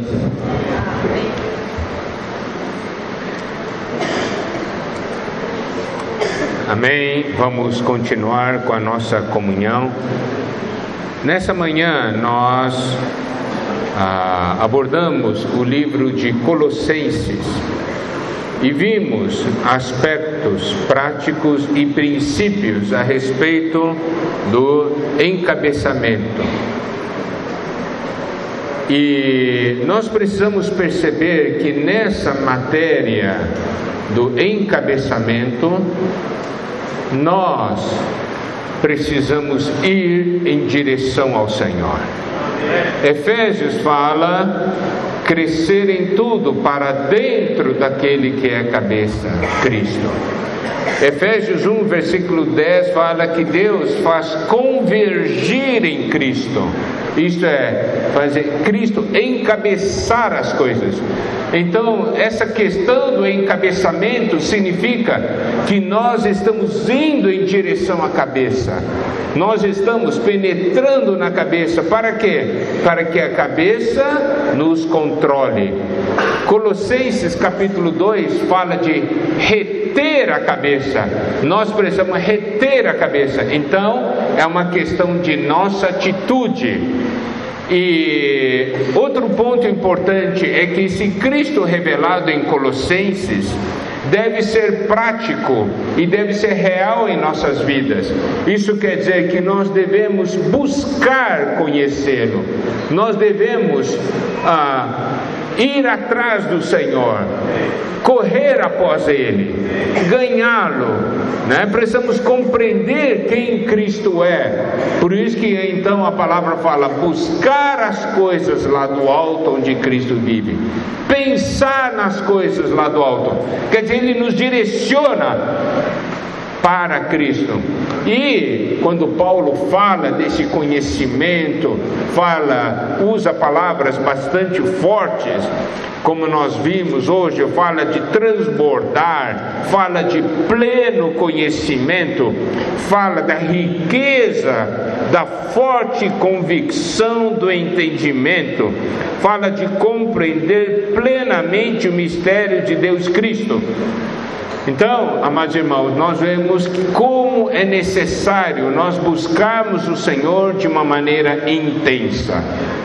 Amém. Vamos continuar com a nossa comunhão. Nessa manhã nós abordamos o livro de Colossenses e vimos aspectos práticos e princípios a respeito do encabeçamento. E nós precisamos perceber que nessa matéria do encabeçamento, nós precisamos ir em direção ao Senhor. Efésios fala crescer em tudo para dentro daquele que é cabeça, Cristo. Efésios 1, versículo 10 fala que Deus faz convergir em Cristo. Isto é, fazer Cristo encabeçar as coisas. Então, essa questão do encabeçamento significa que nós estamos indo em direção à cabeça. Nós estamos penetrando na cabeça. Para quê? Para que a cabeça nos controle. Colossenses capítulo 2 fala de reter a cabeça. Nós precisamos reter a cabeça. Então, é uma questão de nossa atitude. E outro ponto importante é que esse Cristo revelado em Colossenses deve ser prático e deve ser real em nossas vidas. Isso quer dizer que nós devemos buscar conhecê-lo. Nós devemos ir atrás do Senhor, correr após Ele, ganhá-lo, né? Precisamos compreender quem Cristo é. Por isso que então a palavra fala buscar as coisas lá do alto onde Cristo vive, pensar nas coisas lá do alto. Quer dizer, Ele nos direciona para Cristo. E quando Paulo fala desse conhecimento, usa palavras bastante fortes, como nós vimos hoje, fala de transbordar, fala de pleno conhecimento, fala da riqueza, da forte convicção do entendimento, fala de compreender plenamente o mistério de Deus Cristo. Então, amados irmãos, nós vemos como é necessário nós buscarmos o Senhor de uma maneira intensa.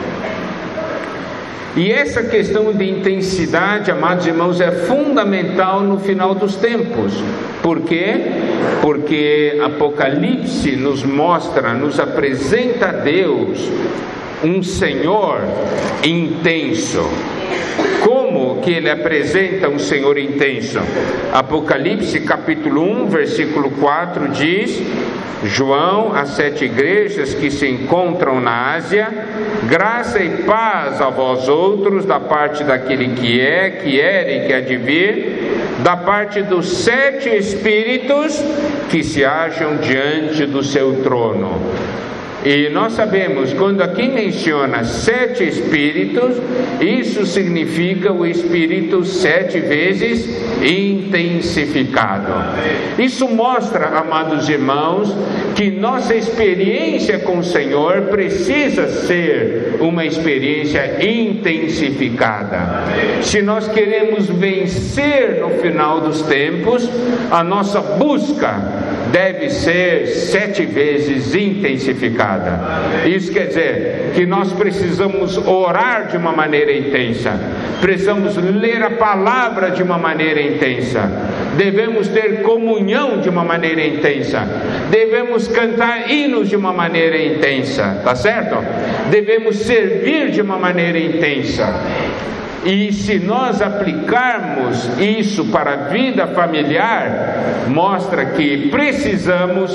E essa questão de intensidade, amados irmãos, é fundamental no final dos tempos. Por quê? Porque Apocalipse nos mostra, nos apresenta a Deus, um Senhor intenso. Como que ele apresenta um Senhor intenso? Apocalipse capítulo 1, versículo 4 diz: João, às 7 igrejas que se encontram na Ásia, graça e paz a vós outros, da parte daquele que era e que há de vir, da parte dos 7 espíritos que se acham diante do seu trono. E nós sabemos, quando aqui menciona 7 espíritos, isso significa o espírito 7 vezes intensificado. Isso mostra, amados irmãos, que nossa experiência com o Senhor precisa ser uma experiência intensificada. Se nós queremos vencer no final dos tempos, a nossa busca deve ser 7 vezes intensificada. Isso quer dizer que nós precisamos orar de uma maneira intensa, precisamos ler a palavra de uma maneira intensa, devemos ter comunhão de uma maneira intensa, devemos cantar hinos de uma maneira intensa, tá certo? Devemos servir de uma maneira intensa. E se nós aplicarmos isso para a vida familiar, mostra que precisamos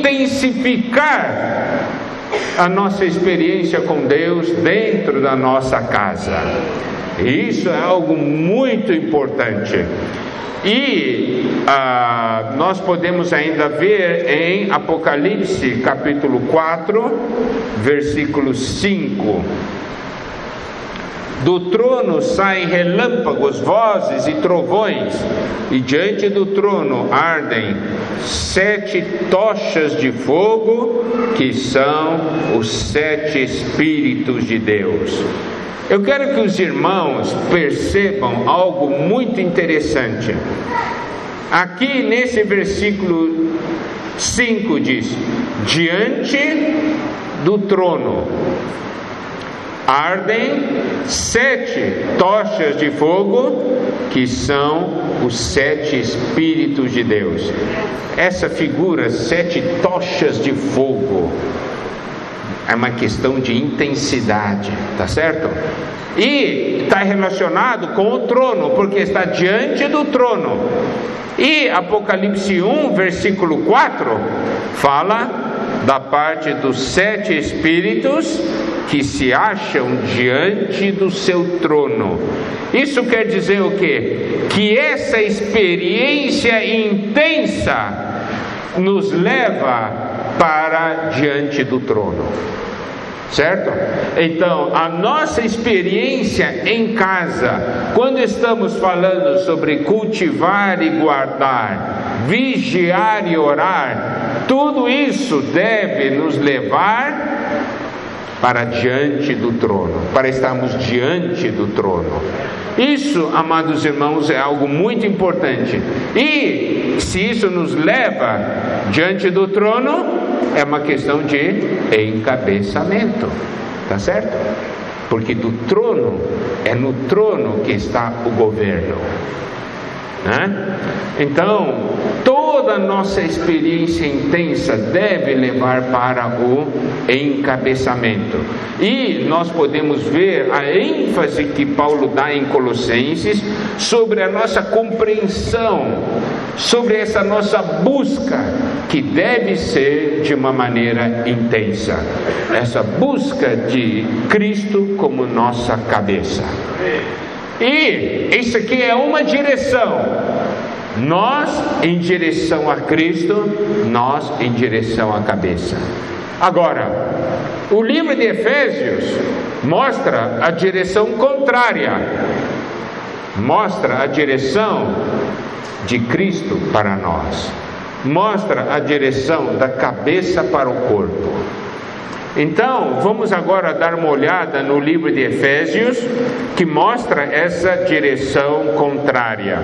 intensificar a nossa experiência com Deus dentro da nossa casa. E isso é algo muito importante. E nós podemos ainda ver em Apocalipse capítulo 4, versículo 5: do trono saem relâmpagos, vozes e trovões, e diante do trono ardem 7 tochas de fogo, que são os 7 Espíritos de Deus. Eu quero que os irmãos percebam algo muito interessante. Aqui nesse versículo 5 diz: diante do trono ardem 7 tochas de fogo, que são os 7 Espíritos de Deus. Essa figura, 7 tochas de fogo, é uma questão de intensidade, tá certo? E está relacionado com o trono, porque está diante do trono. E Apocalipse 1, versículo 4, fala da parte dos 7 Espíritos que se acham diante do seu trono. Isso quer dizer o quê? Que essa experiência intensa nos leva para diante do trono, certo? Então, a nossa experiência em casa, quando estamos falando sobre cultivar e guardar, vigiar e orar, tudo isso deve nos levar para diante do trono, para estarmos diante do trono. Isso, amados irmãos, é algo muito importante. E se isso nos leva diante do trono, é uma questão de encabeçamento, tá certo? Porque do trono, é no trono que está o governo, né? Então, toda a nossa experiência intensa deve levar para o encabeçamento. E nós podemos ver a ênfase que Paulo dá em Colossenses sobre a nossa compreensão, sobre essa nossa busca, que deve ser de uma maneira intensa. Essa busca de Cristo como nossa cabeça. E isso aqui é uma direção. Nós em direção a Cristo, nós em direção à cabeça. Agora, o livro de Efésios mostra a direção contrária. Mostra a direção de Cristo para nós. Mostra a direção da cabeça para o corpo. Então, vamos agora dar uma olhada no livro de Efésios, que mostra essa direção contrária.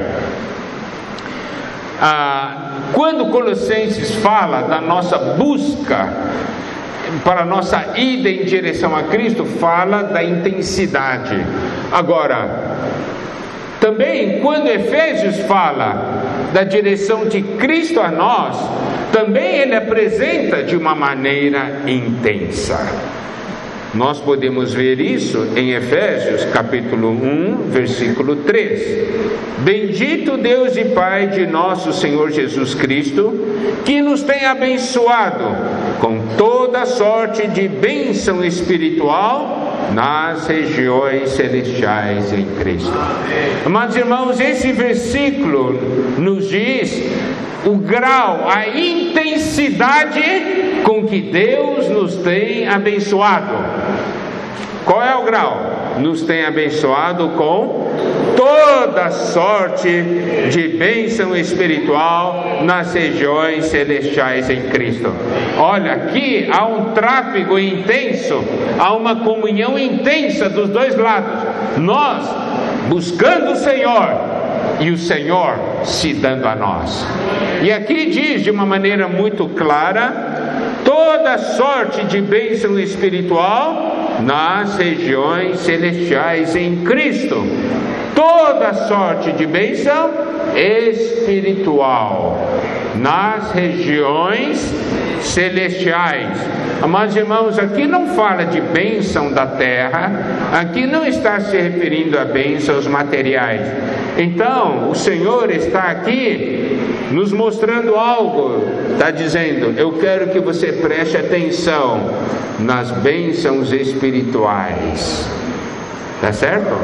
Quando Colossenses fala da nossa busca para a nossa ida em direção a Cristo, fala da intensidade. Agora, também quando Efésios fala da direção de Cristo a nós, também ele apresenta de uma maneira intensa. Nós podemos ver isso em Efésios capítulo 1, versículo 3. Bendito Deus e Pai de nosso Senhor Jesus Cristo, que nos tem abençoado com toda sorte de bênção espiritual nas regiões celestiais em Cristo. Amados irmãos, esse versículo nos diz o grau, a intensidade com que Deus nos tem abençoado. Qual é o grau? Nos tem abençoado com toda sorte de bênção espiritual nas regiões celestiais em Cristo. Olha, aqui há um tráfego intenso, há uma comunhão intensa dos dois lados. Nós buscando o Senhor e o Senhor se dando a nós. E aqui diz de uma maneira muito clara: toda sorte de bênção espiritual nas regiões celestiais em Cristo. Toda sorte de bênção espiritual nas regiões celestiais. Amados irmãos, aqui não fala de bênção da terra, aqui não está se referindo a bênçãos materiais. Então, o Senhor está aqui nos mostrando algo, está dizendo: eu quero que você preste atenção nas bênçãos espirituais. Tá certo?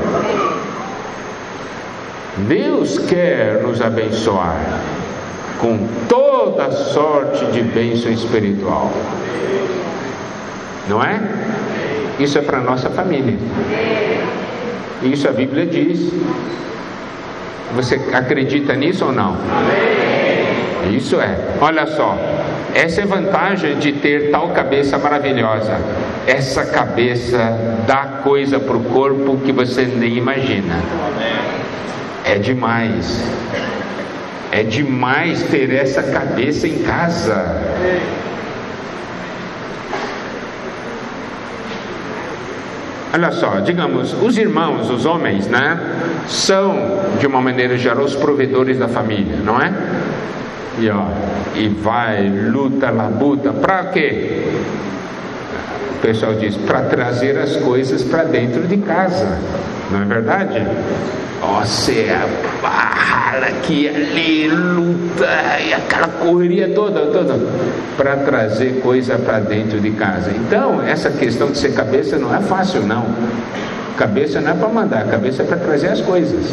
Deus quer nos abençoar com toda sorte de bênção espiritual, não é? Isso é para a nossa família. Isso a Bíblia diz. Você acredita nisso ou não? Isso é. Olha só, essa é a vantagem de ter tal cabeça maravilhosa. Essa cabeça dá coisa para o corpo que você nem imagina. É demais. É demais ter essa cabeça em casa. Olha só, digamos, os irmãos, os homens, né, são, de uma maneira geral, os provedores da família, não é? E vai, luta, labuta, para quê? O pessoal diz, para trazer as coisas para dentro de casa, não é verdade? Você rala aqui, ali, luta, e aquela correria toda, para trazer coisa para dentro de casa. Então, essa questão de ser cabeça não é fácil, não. Cabeça não é para mandar, cabeça é para trazer as coisas.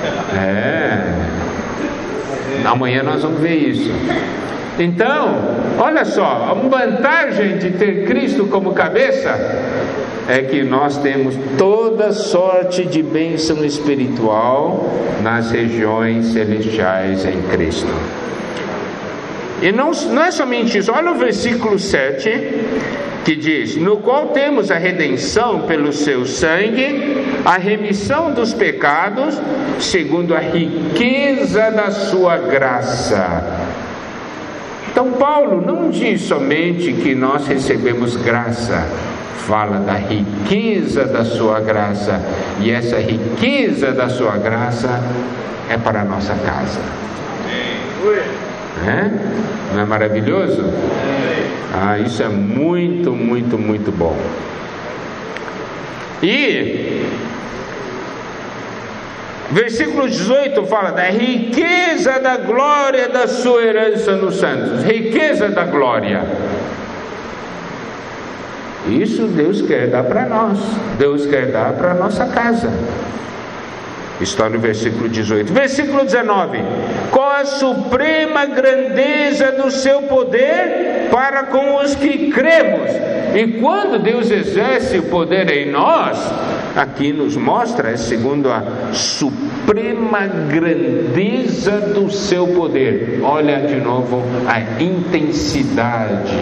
Amanhã nós vamos ver isso. Então, olha só, a vantagem de ter Cristo como cabeça é que nós temos toda sorte de bênção espiritual nas regiões celestiais em Cristo. E não é somente isso, olha o versículo 7, que diz: no qual temos a redenção pelo seu sangue, a remissão dos pecados, segundo a riqueza da sua graça. Então Paulo não diz somente que nós recebemos graça, fala da riqueza da sua graça, e essa riqueza da sua graça é para a nossa casa. Não é maravilhoso? Isso é muito, muito, muito bom. E versículo 18 fala da riqueza da glória da sua herança nos santos. Riqueza da glória. Isso Deus quer dar para nós. Deus quer dar para a nossa casa. Está no versículo 18. Versículo 19: qual a suprema grandeza do seu poder para com os que cremos. E quando Deus exerce o poder em nós, aqui nos mostra, segundo a suprema grandeza do seu poder. Olha de novo a intensidade.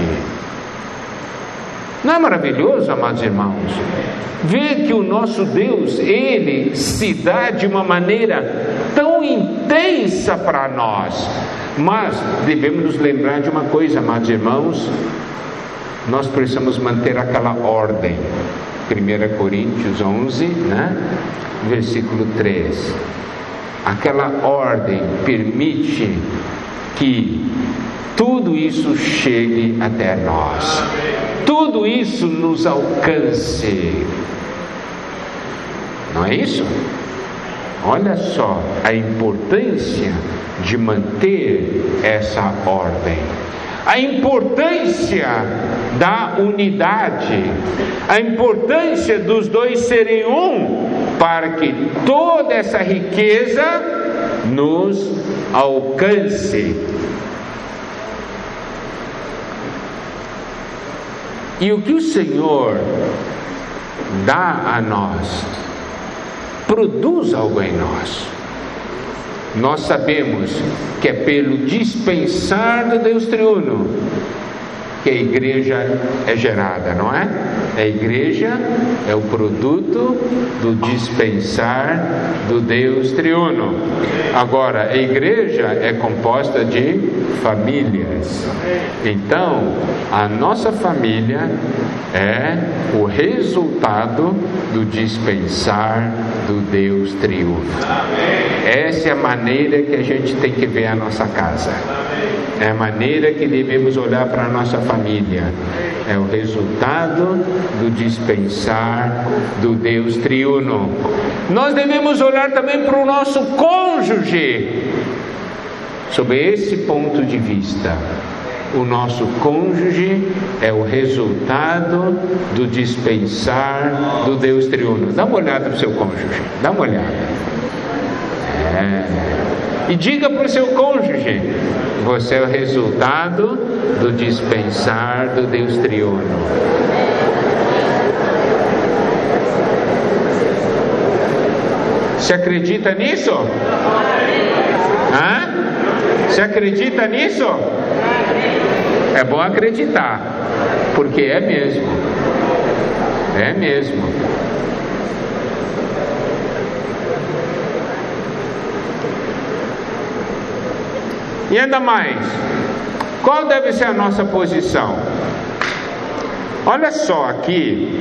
Não é maravilhoso, amados irmãos? Ver que o nosso Deus, Ele se dá de uma maneira tão intensa para nós. Mas devemos nos lembrar de uma coisa, amados irmãos: nós precisamos manter aquela ordem. 1 Coríntios 11, versículo 3. Aquela ordem permite que tudo isso chegue até nós, tudo isso nos alcance. Não é isso? Olha só a importância de manter essa ordem, a importância da unidade, a importância dos dois serem um, para que toda essa riqueza nos alcance. E o que o Senhor dá a nós produz algo em nós. Nós sabemos que é pelo dispensar do Deus triuno que a igreja é gerada, não é? A igreja é o produto do dispensar do Deus triuno. Agora, a igreja é composta de famílias. Então, a nossa família é o resultado do dispensar do Deus triuno. Essa é a maneira que a gente tem que ver a nossa casa. É a maneira que devemos olhar para a nossa família. É o resultado do dispensar do Deus triuno. Nós devemos olhar também para o nosso cônjuge sob esse ponto de vista. O nosso cônjuge é o resultado do dispensar do Deus triuno. Dá uma olhada para o seu cônjuge. Dá uma olhada. E diga para o seu cônjuge: você é o resultado do dispensar do Deus triuno. Você acredita nisso? Você acredita nisso? É bom acreditar, porque é mesmo. É mesmo. E ainda mais, qual deve ser a nossa posição? Olha só aqui,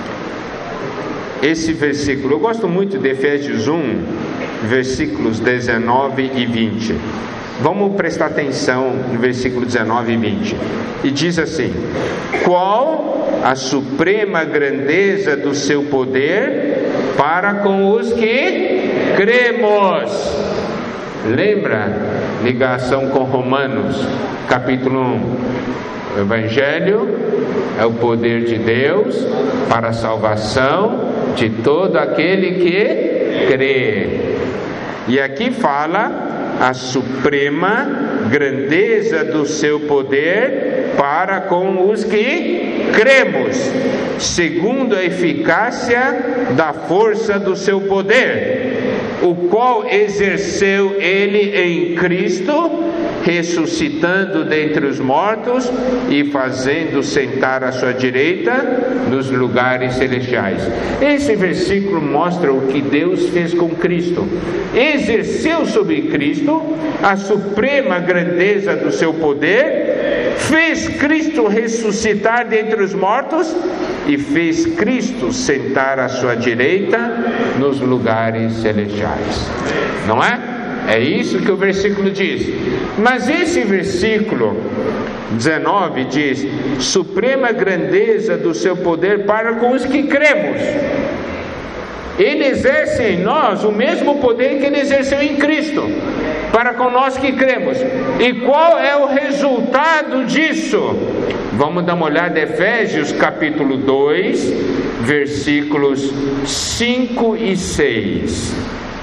esse versículo, eu gosto muito de Efésios 1, versículos 19 e 20. Vamos prestar atenção no versículo 19 e 20. E diz assim: qual a suprema grandeza do seu poder para com os que cremos. Lembra? Ligação com Romanos, capítulo 1. O Evangelho é o poder de Deus para a salvação de todo aquele que crê. E aqui fala a suprema grandeza do seu poder para com os que cremos, segundo a eficácia da força do seu poder, o qual exerceu ele em Cristo, ressuscitando dentre os mortos e fazendo sentar à sua direita nos lugares celestiais. Esse versículo mostra o que Deus fez com Cristo. Exerceu sobre Cristo a suprema grandeza do seu poder, fez Cristo ressuscitar dentre os mortos e fez Cristo sentar à sua direita nos lugares celestiais. Não é? É isso que o versículo diz. Mas esse versículo 19 diz: suprema grandeza do seu poder para com os que cremos. Ele exerce em nós o mesmo poder que ele exerceu em Cristo, para com nós que cremos. E qual é o resultado disso? Vamos dar uma olhada em Efésios capítulo 2, versículos 5 e 6.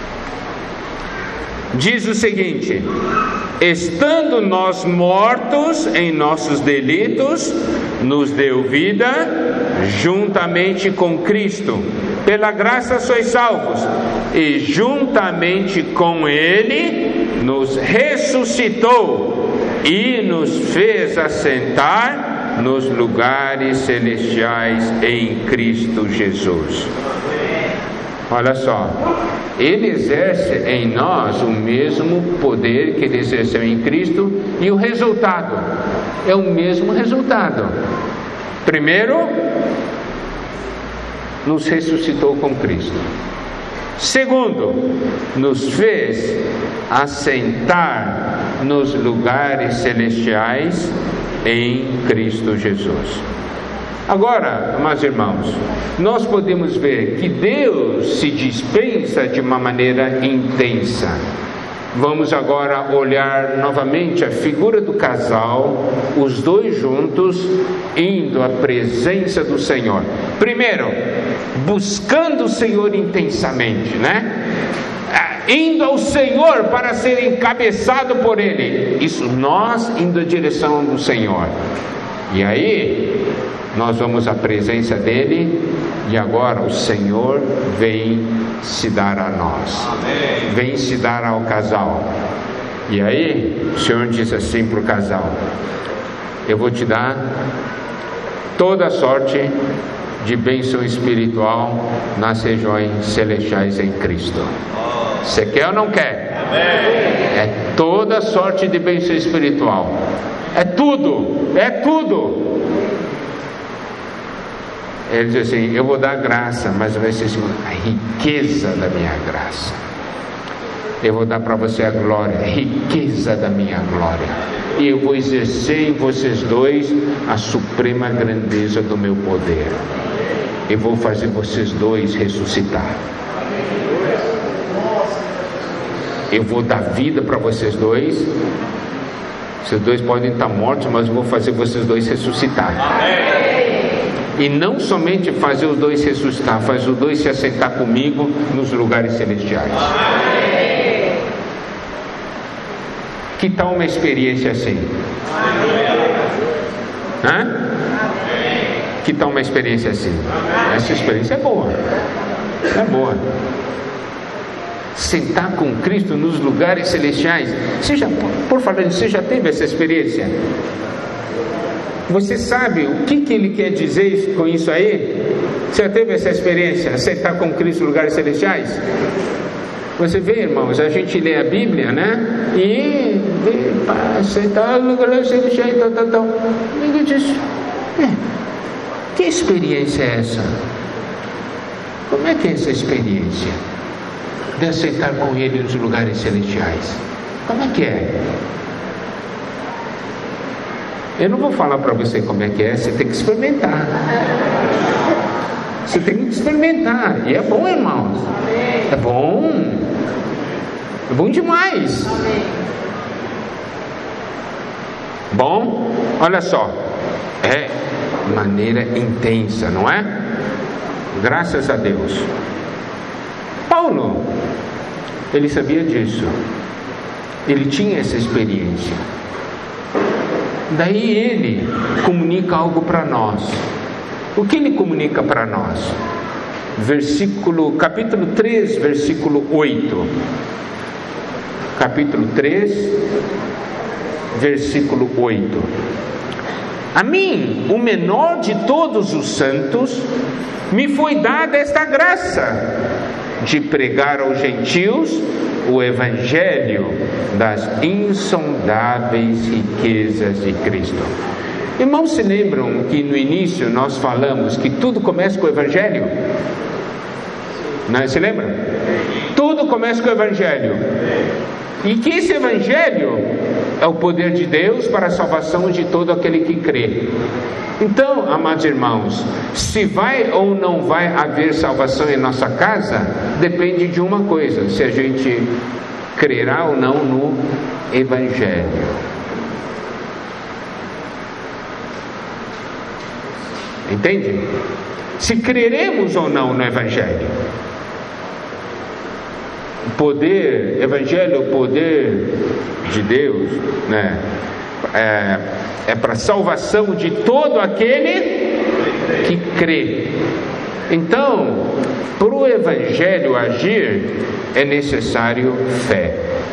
Diz o seguinte: estando nós mortos em nossos delitos, nos deu vida juntamente com Cristo. Pela graça sois salvos, e juntamente com Ele nos ressuscitou e nos fez assentar nos lugares celestiais em Cristo Jesus. Olha só, Ele exerce em nós o mesmo poder que Ele exerceu em Cristo, e o resultado é o mesmo resultado. Primeiro, nos ressuscitou com Cristo. Segundo, nos fez assentar nos lugares celestiais em Cristo Jesus. Agora, meus irmãos, nós podemos ver que Deus se dispensa de uma maneira intensa. Vamos agora olhar novamente a figura do casal, os dois juntos, indo à presença do Senhor. Primeiro, buscando o Senhor intensamente, né? Indo ao Senhor para ser encabeçado por Ele. Isso, nós indo em direção do Senhor. E aí, nós vamos à presença dEle, e agora o Senhor vem se dar a nós. Amém. Vem se dar ao casal. E aí, o Senhor diz assim para o casal: eu vou te dar toda a sorte de bênção espiritual nas regiões celestiais em Cristo. Você quer ou não quer? Amém. É toda a sorte de bênção espiritual. É tudo, é tudo. Ele diz assim: eu vou dar graça, mas vai ser assim, a riqueza da minha graça. Eu vou dar para você a glória, a riqueza da minha glória. E eu vou exercer em vocês dois a suprema grandeza do meu poder. Eu vou fazer vocês dois ressuscitar. Eu vou dar vida para vocês dois. Vocês dois podem estar mortos, mas eu vou fazer vocês dois ressuscitar. E não somente fazer os dois ressuscitar, faz os dois se assentar comigo nos lugares celestiais. Que tal uma experiência assim? Hã? Que tal uma experiência assim? Essa experiência é boa. É boa. Sentar com Cristo nos lugares celestiais. Você já, por falar nisso, você já teve essa experiência? Você sabe o que Ele quer dizer com isso aí? Você já teve essa experiência? Sentar com Cristo nos lugares celestiais? Você vê, irmãos, a gente lê a Bíblia, né? E vê, passa e tal, tal. Amigo diz, que experiência é essa? Como é que é essa experiência de aceitar com Ele nos lugares celestiais? Como é que é? Eu não vou falar para você como é que é, você tem que experimentar. Você tem que experimentar. E é bom, irmãos. É bom. É bom demais. Bom, olha só. É maneira intensa, não é? Graças a Deus. Paulo, ele sabia disso. Ele tinha essa experiência. Daí ele comunica algo para nós. O que ele comunica para nós? Capítulo 3, versículo 8. Capítulo 3, versículo 8. A mim, o menor de todos os santos, me foi dada esta graça de pregar aos gentios o evangelho das insondáveis riquezas de Cristo. Irmãos, se lembram que no início nós falamos que tudo começa com o evangelho? Não se lembram? Tudo começa com o evangelho. E que esse evangelho é o poder de Deus para a salvação de todo aquele que crê. Então, amados irmãos, se vai ou não vai haver salvação em nossa casa, depende de uma coisa: se a gente crerá ou não no evangelho. Entende? Se creremos ou não no evangelho. O poder, evangelho, o poder de Deus, né? É para a salvação de todo aquele que crê. Então, para o evangelho agir, é necessário fé.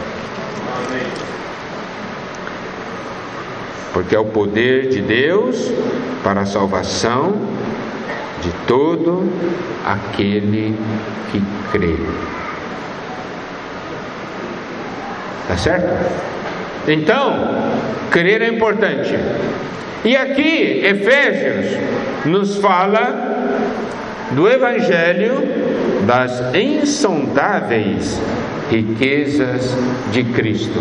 Porque é o poder de Deus para a salvação de todo aquele que crê. Tá certo? Então, crer é importante. E aqui, Efésios nos fala do evangelho das insondáveis riquezas de Cristo.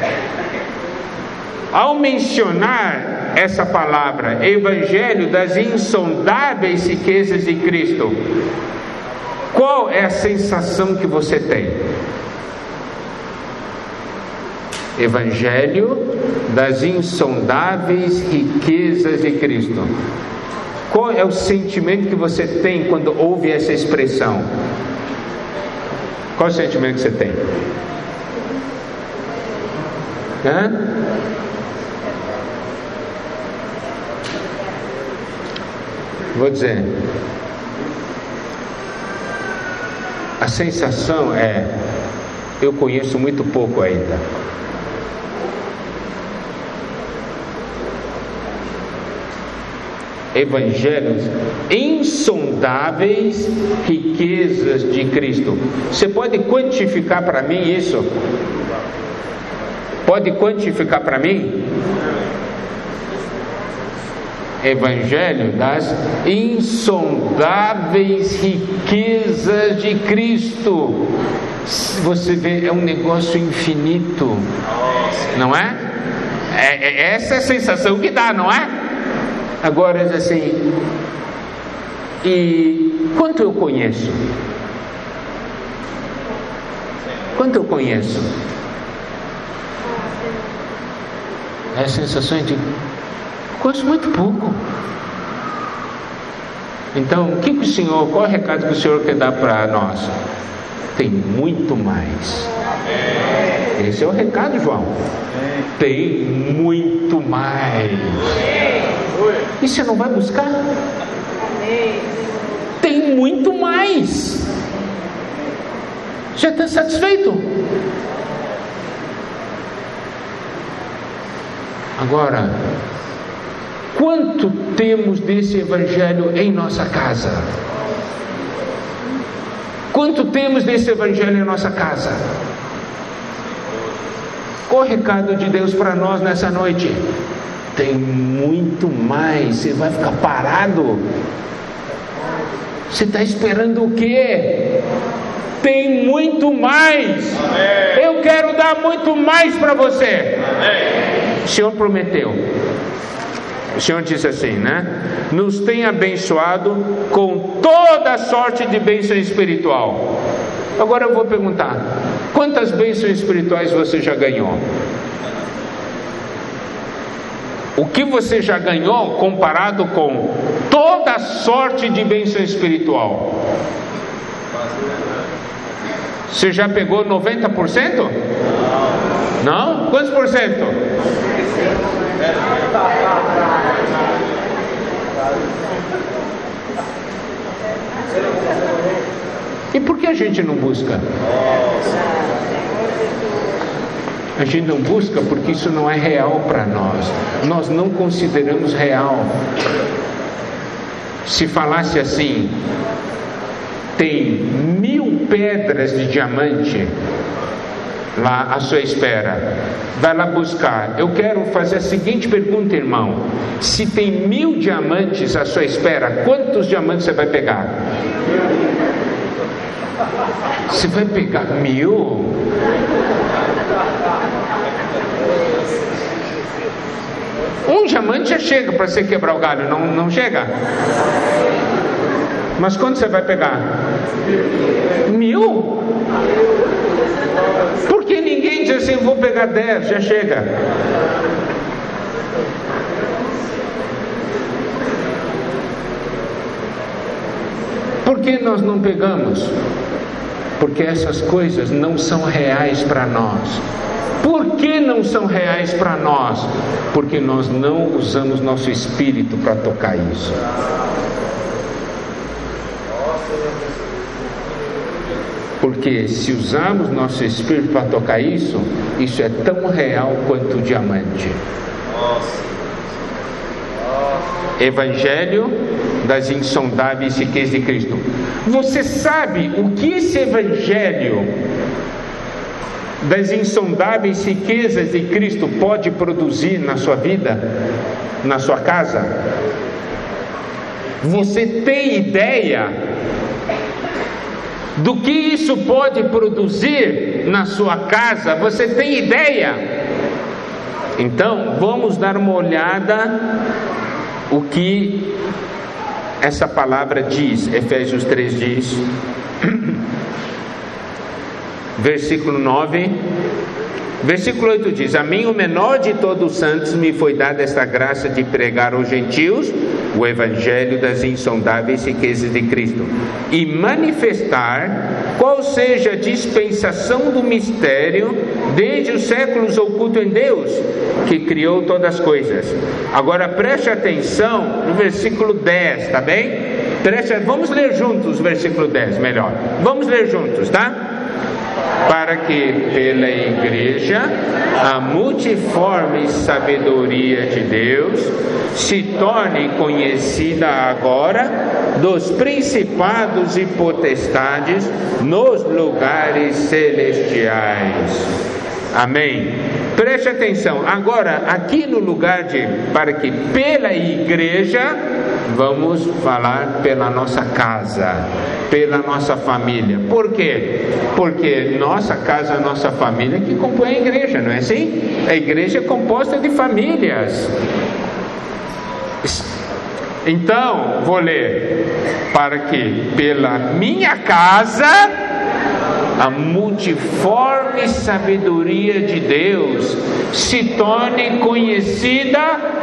Ao mencionar essa palavra, evangelho das insondáveis riquezas de Cristo, qual é a sensação que você tem? Evangelho das insondáveis riquezas de Cristo. Qual é o sentimento que você tem quando ouve essa expressão? Qual é o sentimento que você tem? Vou dizer, a sensação é: eu conheço muito pouco ainda. Evangelhos insondáveis riquezas de Cristo. Você pode quantificar para mim isso? Pode quantificar para mim? Evangelho das insondáveis riquezas de Cristo. Você vê, é um negócio infinito, não é? Essa é a sensação que dá, não é? Agora, assim, e quanto eu conheço? Quanto eu conheço? É a sensação de conheço muito pouco. Então, qual é o recado que o Senhor quer dar para nós? Tem muito mais. Esse é o recado, João. Tem muito mais. E você não vai buscar? Tem muito mais. Já está satisfeito? Agora, quanto temos desse evangelho em nossa casa? Quanto temos desse evangelho em nossa casa? Qual o recado de Deus para nós nessa noite? Tem muito mais. Você vai ficar parado? Você está esperando o quê? Tem muito mais. Amém. Eu quero dar muito mais para você. Amém. O Senhor prometeu. O Senhor disse assim, né? Nos tem abençoado com toda sorte de bênção espiritual. Agora eu vou perguntar: quantas bênçãos espirituais você já ganhou? O que você já ganhou comparado com toda sorte de bênção espiritual? Você já pegou 90%? Não? Quantos por cento? E por que a gente não busca? A gente não busca porque isso não é real para nós. Nós não consideramos real. Se falasse assim: tem 1000 pedras de diamante lá à sua espera, vai lá buscar. Eu quero fazer a seguinte pergunta, irmão: se tem 1000 diamantes à sua espera, quantos diamantes você vai pegar? Você vai pegar 1000? Um diamante já chega para você quebrar o galho, não chega? Mas quando você vai pegar? 1000? Porque ninguém diz assim: vou pegar 10, já chega. Por que nós não pegamos? Porque essas coisas não são reais para nós. Por que não são reais para nós? Porque nós não usamos nosso espírito para tocar isso. Porque se usarmos nosso espírito para tocar isso, isso é tão real quanto o diamante. Evangelho das insondáveis riquezas de Cristo. Você sabe o que esse evangelho das insondáveis riquezas de Cristo pode produzir na sua vida, na sua casa? Você tem ideia do que isso pode produzir na sua casa? Você tem ideia? Então, vamos dar uma olhada o que essa palavra diz. Efésios 3 diz, versículo 9, versículo 8 diz: a mim, o menor de todos os santos, me foi dada esta graça de pregar aos gentios o evangelho das insondáveis riquezas de Cristo, e manifestar qual seja a dispensação do mistério desde os séculos oculto em Deus, que criou todas as coisas. Agora preste atenção no versículo 10, tá bem? Vamos ler juntos o versículo 10, melhor. Vamos ler juntos, tá? Para que pela igreja a multiforme sabedoria de Deus se torne conhecida agora dos principados e potestades nos lugares celestiais. Amém. Preste atenção. Agora, aqui no lugar de para que pela igreja, vamos falar pela nossa casa, pela nossa família. Por quê? Porque nossa casa, nossa família que compõe a igreja, não é assim? A igreja é composta de famílias. Então, vou ler: para que pela minha casa a multiforme sabedoria de Deus se torne conhecida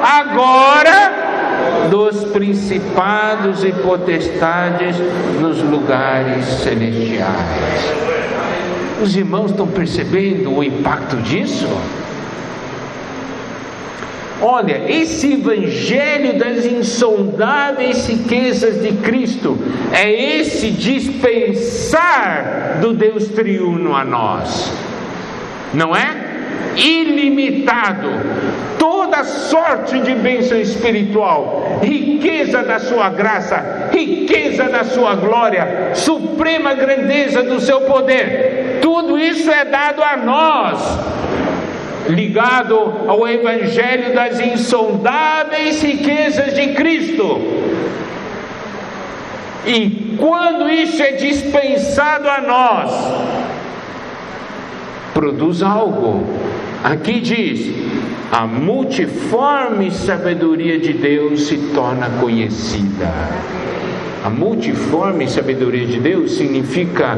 agora dos principados e potestades nos lugares celestiais. Os irmãos estão percebendo o impacto disso? Olha, esse evangelho das insondáveis riquezas de Cristo é esse dispensar do Deus triuno a nós, não é? Ilimitado, toda sorte de bênção espiritual, riqueza da sua graça, riqueza da sua glória, suprema grandeza do seu poder, tudo isso é dado a nós. ligado ao Evangelho das insondáveis riquezas de Cristo. E quando isso é dispensado a nós, produz algo. Aqui diz: a multiforme sabedoria de Deus se torna conhecida. A multiforme sabedoria de Deus significa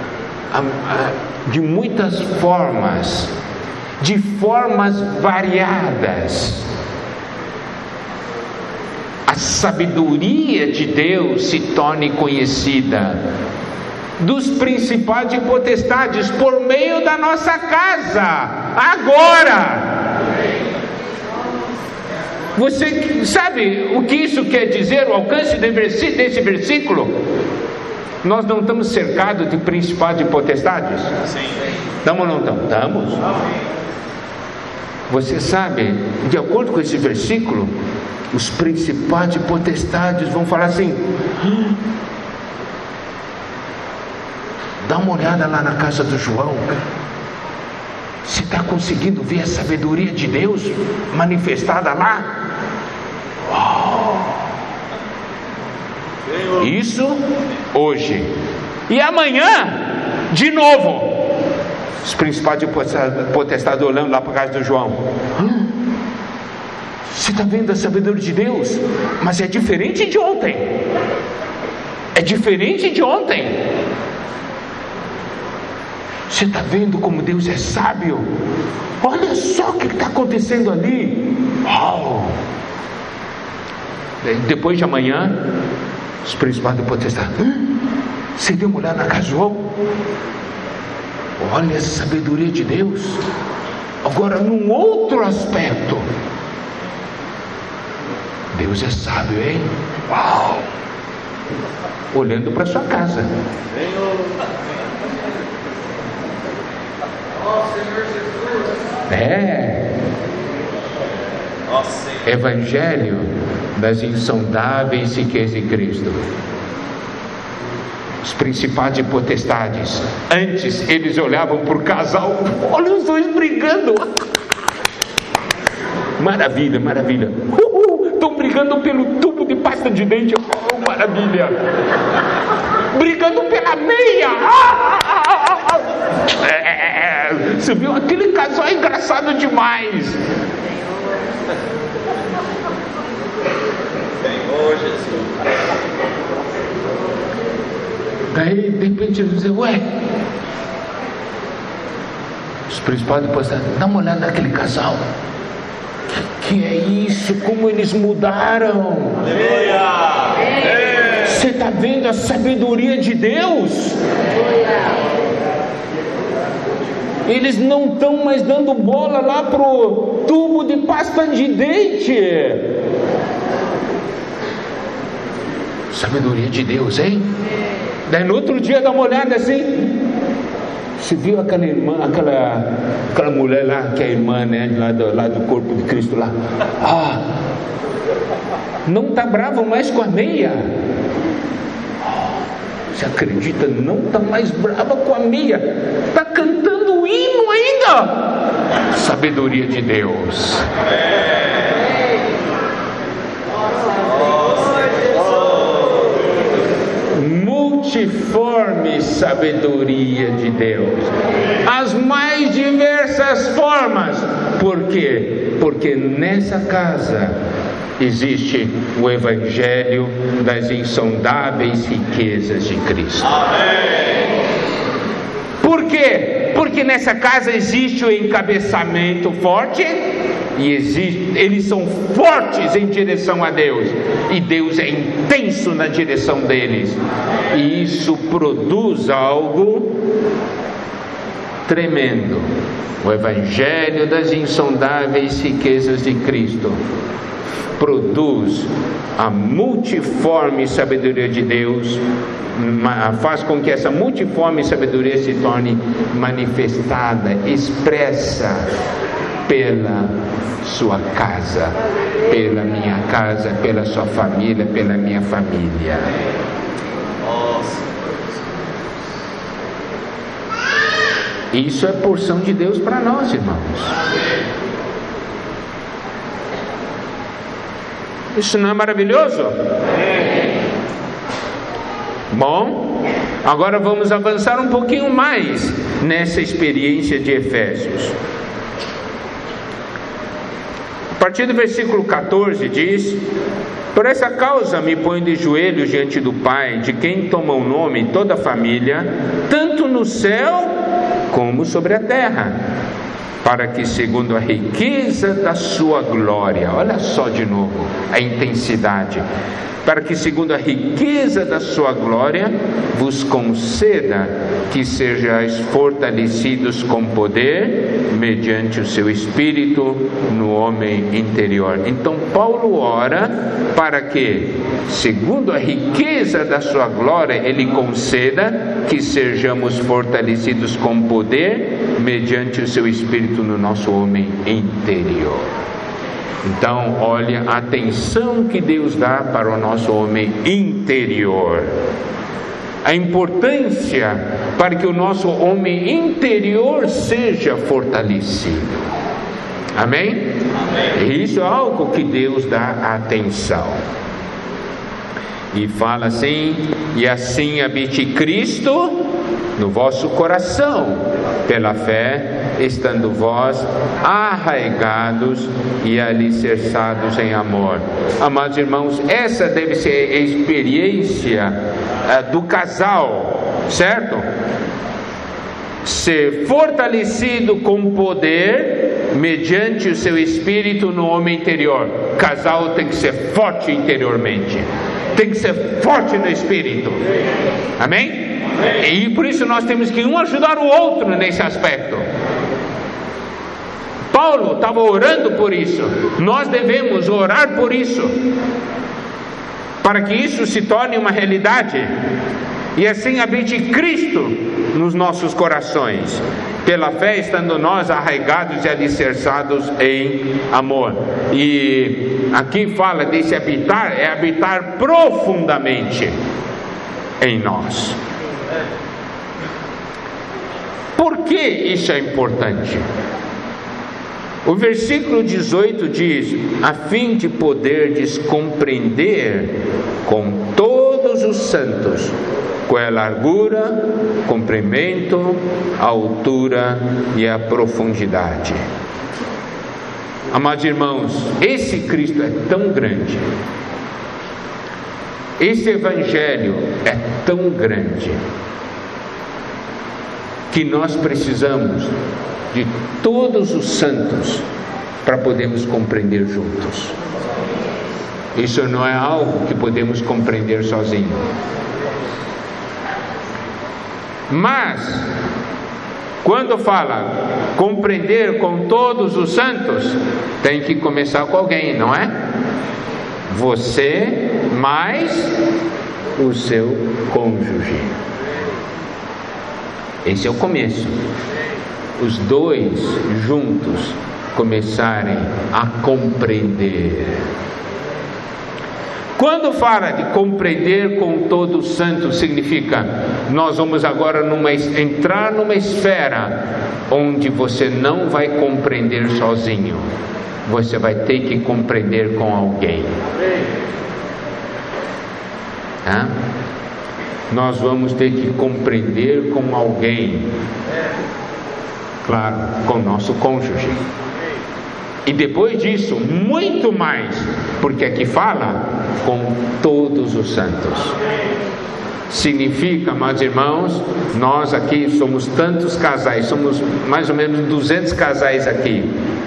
de muitas formas, de formas variadas. A sabedoria de Deus se torne conhecida dos principados e potestades por meio da nossa casa, agora. Você sabe o que isso quer dizer, o alcance desse versículo? Nós não estamos cercados de principados e potestades? Sim. Estamos ou não estamos? Estamos. Você sabe, de acordo com esse versículo, os principados e potestades vão falar assim: dá uma olhada lá na casa do João. Você está conseguindo ver a sabedoria de Deus manifestada lá? Uau! Isso hoje. E amanhã, de novo, os principados e potestades olhando lá para a casa do João. Você está vendo a sabedoria de Deus? Mas é diferente de ontem. É diferente de ontem. Você está vendo como Deus é sábio? Olha só o que está acontecendo ali. Uau! Depois de amanhã, os principados e potestades: você deu uma olhada na casa do João? Olha a sabedoria de Deus. Agora, num outro aspecto, Deus é sábio, hein? Uau! Olhando para sua casa. Evangelho das insondáveis riquezas de Cristo. Os principados e potestades, antes eles olhavam por casal, olha os dois brigando. Maravilha, maravilha. Estão brigando pelo tubo de pasta de dente. Oh, maravilha. Brigando pela meia. Você viu? Aquele casal é engraçado demais. Senhor Jesus. Daí de repente eles dizem: ué, os principados depois dá uma olhada naquele casal. Que é isso? Como eles mudaram? Você está vendo a sabedoria de Deus? Eles não estão mais dando bola lá pro tubo de pasta de dente. Sabedoria de Deus, hein? Daí no outro dia dá uma olhada assim. Você viu aquela irmã, aquela mulher lá, que é a irmã, né? Lá do corpo de Cristo lá. Não está brava mais com a meia. Você acredita? Não está mais brava com a meia. Está cantando o hino ainda. Sabedoria de Deus. Multiforme sabedoria de Deus, as mais diversas formas. Por quê? Porque nessa casa existe o Evangelho das insondáveis riquezas de Cristo. Amém. Por quê? Porque nessa casa existe o encabeçamento forte. Eles são fortes em direção a Deus, e Deus é intenso na direção deles, e isso produz algo tremendo. O Evangelho das insondáveis riquezas de Cristo produz a multiforme sabedoria de Deus, faz com que essa multiforme sabedoria se torne manifestada, expressa pela sua casa, pela minha casa, pela sua família, pela minha família. Isso é porção de Deus para nós, irmãos. Isso não é maravilhoso? Bom, agora vamos avançar um pouquinho mais nessa experiência de Efésios. A partir do versículo 14 diz: por essa causa me ponho de joelhos diante do Pai, de quem toma o nome toda a família, tanto no céu como sobre a terra, para que segundo a riqueza da sua glória, olha só de novo a intensidade, para que segundo a riqueza da sua glória vos conceda que sejais fortalecidos com poder mediante o seu Espírito no homem interior. Então Paulo ora para que, segundo a riqueza da sua glória, ele conceda que sejamos fortalecidos com poder mediante o seu Espírito no nosso homem interior. Então, olha a atenção que Deus dá para o nosso homem interior. A importância para que o nosso homem interior seja fortalecido. Amém? Amém. Isso é algo que Deus dá atenção. E fala assim: e assim habite Cristo no vosso coração, pela fé, estando vós arraigados e alicerçados em amor. Amados irmãos, essa deve ser a experiência do casal, certo? Ser fortalecido com poder mediante o seu espírito no homem interior. O casal tem que ser forte interiormente, tem que ser forte no espírito. Amém? E por isso nós temos que um ajudar o outro nesse aspecto. Paulo estava orando por isso. Nós devemos orar por isso, para que isso se torne uma realidade, e assim habite Cristo nos nossos corações, pela fé estando nós arraigados e alicerçados em amor. E aqui fala desse habitar, é habitar profundamente em nós. Por que isso é importante? O versículo 18 diz: a fim de poderdes compreender com todos os santos qual é a largura, comprimento, a altura e a profundidade. Amados irmãos, esse Cristo é tão grande, esse Evangelho é tão grande, que nós precisamos de todos os santos para podermos compreender juntos. Isso não é algo que podemos compreender sozinhos. Mas quando fala compreender com todos os santos, tem que começar com alguém, não é? Você mais o seu cônjuge. Esse é o começo. Os dois juntos começarem a compreender. Quando fala de compreender com todo o santo, significa nós vamos agora entrar numa esfera onde você não vai compreender sozinho, você vai ter que compreender com alguém. Nós vamos ter que compreender com alguém, claro, com o nosso cônjuge. E depois disso, muito mais, porque aqui fala com todos os santos. Significa, amados irmãos, nós aqui somos tantos casais, somos mais ou menos 200 casais aqui.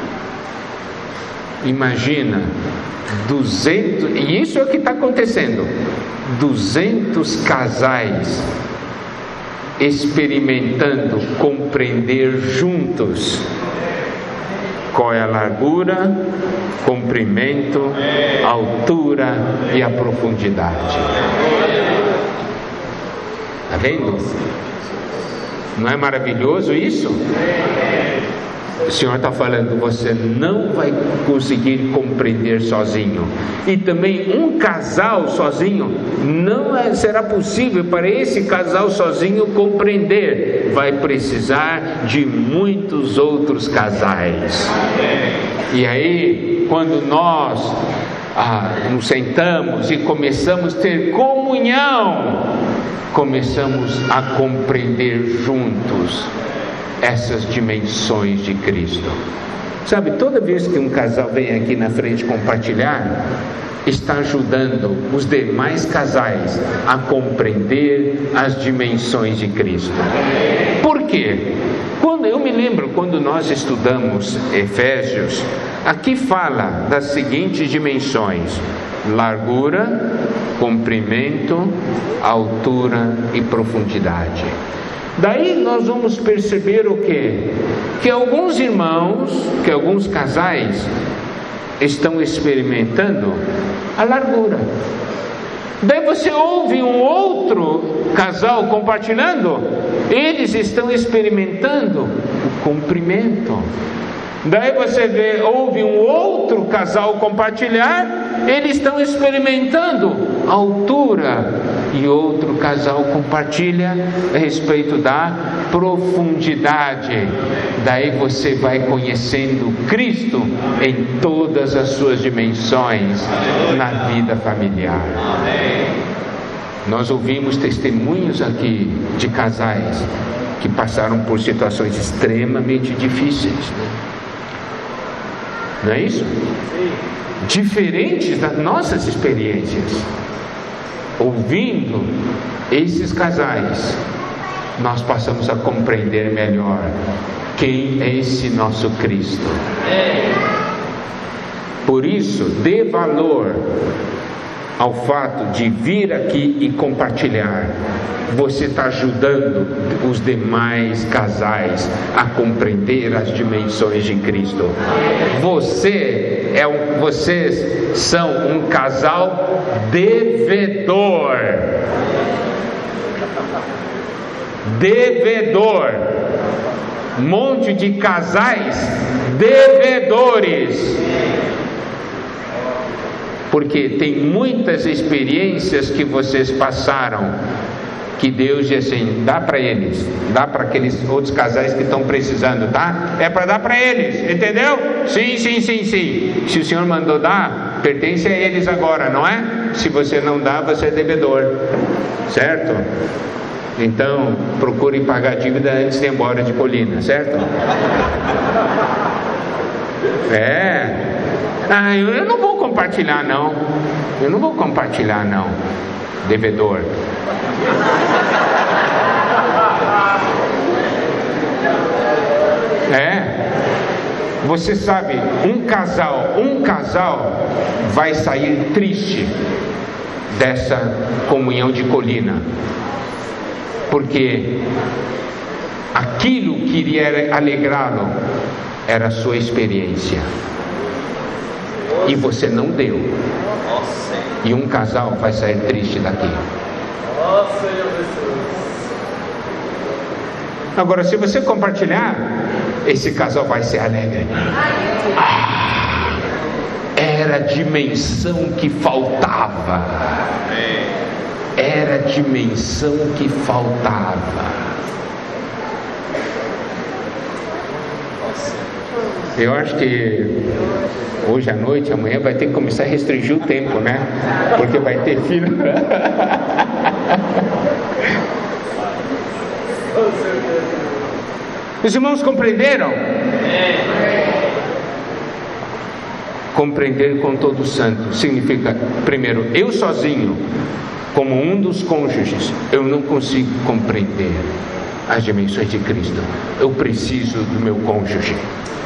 Imagina, 200, e isso é o que está acontecendo, 200 casais experimentando compreender juntos qual é a largura, comprimento, altura e a profundidade. Está vendo? Não é maravilhoso isso? O Senhor está falando, você não vai conseguir compreender sozinho. E também um casal sozinho, será possível para esse casal sozinho compreender. Vai precisar de muitos outros casais. E aí, quando nós nos sentamos e começamos a ter comunhão, começamos a compreender juntos essas dimensões de Cristo. Sabe, toda vez que um casal vem aqui na frente compartilhar, está ajudando os demais casais a compreender as dimensões de Cristo. Por quê? Eu me lembro quando nós estudamos Efésios, aqui fala das seguintes dimensões: largura, comprimento, altura e profundidade. Daí nós vamos perceber o quê? Que alguns irmãos, que alguns casais estão experimentando a largura. Daí você ouve um outro casal compartilhando, eles estão experimentando o comprimento. Daí você ouve um outro casal compartilhar, eles estão experimentando a altura. E outro casal compartilha a respeito da profundidade. Daí você vai conhecendo Cristo em todas as suas dimensões na vida familiar. Nós ouvimos testemunhos aqui de casais que passaram por situações extremamente difíceis, não é isso? Diferentes das nossas experiências. Ouvindo esses casais, nós passamos a compreender melhor quem é esse nosso Cristo. Por isso, dê valor ao fato de vir aqui e compartilhar. Você está ajudando os demais casais a compreender as dimensões de Cristo. Vocês são um casal devedor. Monte de casais devedores. Porque tem muitas experiências que vocês passaram, que Deus diz assim, dá para eles, dá para aqueles outros casais que estão precisando, tá? É para dar para eles, entendeu? Sim. Se o Senhor mandou dar, pertence a eles agora, não é? Se você não dá, você é devedor, certo? Então, procure pagar a dívida antes de ir embora de Colina, certo? Eu não vou compartilhar não. Devedor. Você sabe, um casal vai sair triste dessa comunhão de Colina, porque aquilo que iria alegrá-lo era a sua experiência, e você não deu. E um casal vai sair triste daqui. Agora, se você compartilhar, esse casal vai ser alegre. Era a dimensão que faltava. Eu acho que hoje à noite, amanhã vai ter que começar a restringir o tempo, né? Porque vai ter fila. Os irmãos compreenderam? Compreender com todo o santo significa, primeiro, eu sozinho, como um dos cônjuges, eu não consigo compreender as dimensões de Cristo. Eu preciso do meu cônjuge.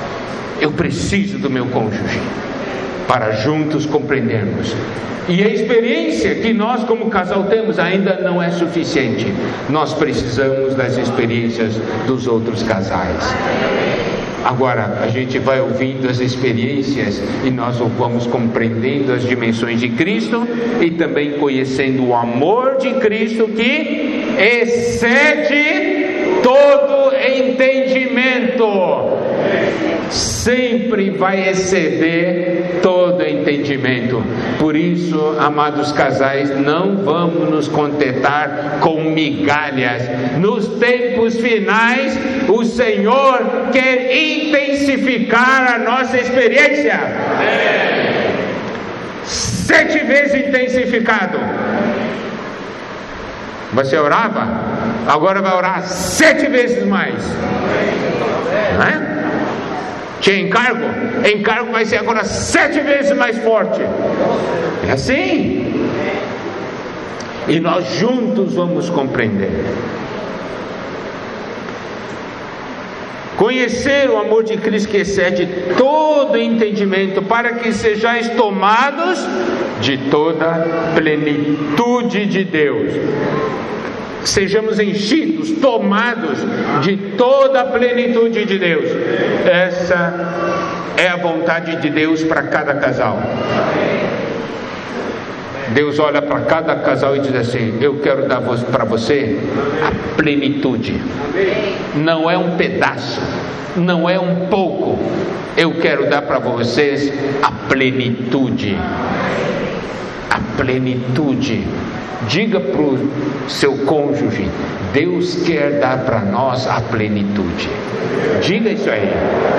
Para juntos compreendermos. E a experiência que nós como casal temos ainda não é suficiente. Nós precisamos das experiências dos outros casais. Agora a gente vai ouvindo as experiências e nós vamos compreendendo as dimensões de Cristo e também conhecendo o amor de Cristo que excede todo entendimento. sempre vai exceder todo entendimento. Por isso, amados casais, não vamos nos contentar com migalhas. Nos tempos finais, o Senhor quer intensificar a nossa experiência. 7 vezes intensificado. Você orava, agora vai orar 7 vezes mais. Não é? Tinha encargo? Encargo vai ser agora 7 vezes mais forte. É assim. E nós juntos vamos compreender. Conhecer o amor de Cristo que excede todo entendimento, para que sejais tomados de toda plenitude de Deus. Sejamos enchidos, tomados de toda a plenitude de Deus. Essa é a vontade de Deus para cada casal. Deus olha para cada casal e diz assim: eu quero dar para você a plenitude. Não é um pedaço, não é um pouco. Eu quero dar para vocês a plenitude. A plenitude. Diga para o seu cônjuge: Deus quer dar para nós a plenitude. Diga isso aí.